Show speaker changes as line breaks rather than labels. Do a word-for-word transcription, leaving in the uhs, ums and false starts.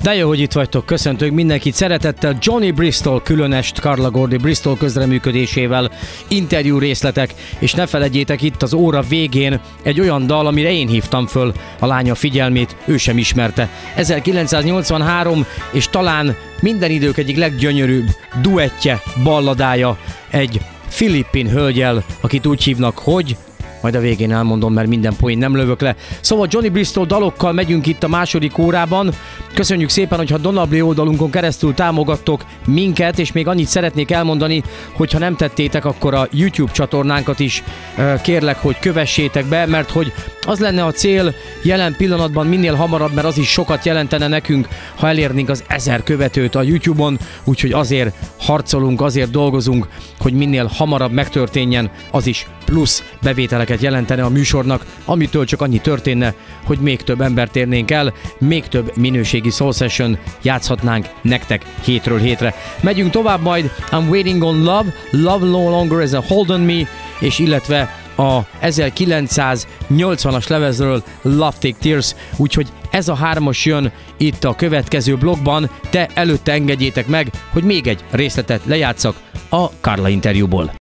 De jó, hogy itt vagytok, köszöntök mindenkit szeretettel. Johnny Bristol különest Carla Gordy Bristol közreműködésével, interjú részletek, és ne feledjétek, itt az óra végén egy olyan dal, amire én hívtam föl a lánya figyelmét, ő sem ismerte. ezerkilencszáznyolcvanhárom, és talán minden idők egyik leggyönyörűbb duettje, balladája egy filippin hölgyel, akit úgy hívnak, hogy... majd a végén elmondom, mert minden poén nem lövök le. Szóval Johnny Bristol dalokkal megyünk itt a második órában. Köszönjük szépen, hogyha Donabli oldalunkon keresztül támogattok minket, és még annyit szeretnék elmondani, hogy ha nem tettétek, akkor a YouTube csatornánkat is kérlek, hogy kövessétek be, mert hogy az lenne a cél jelen pillanatban minél hamarabb, mert az is sokat jelentene nekünk, ha elérnénk az ezer követőt a YouTube-on, úgyhogy azért harcolunk, azért dolgozunk, hogy minél hamarabb megtörténjen, az is plusz bevételeket jelentene a műsornak, amitől csak annyi történne, hogy még több embert érnénk el, még több minőségi Soul Session játszhatnánk nektek hétről hétre. Megyünk tovább majd, I'm Waiting on Love, Love No Longer is a Hold on Me, és illetve a ezerkilencszáznyolcvanas lemezről Love Take Tears, úgyhogy ez a hármas jön itt a következő blogban, de előtte engedjétek meg, hogy még egy részletet lejátszak a Carla interjúból.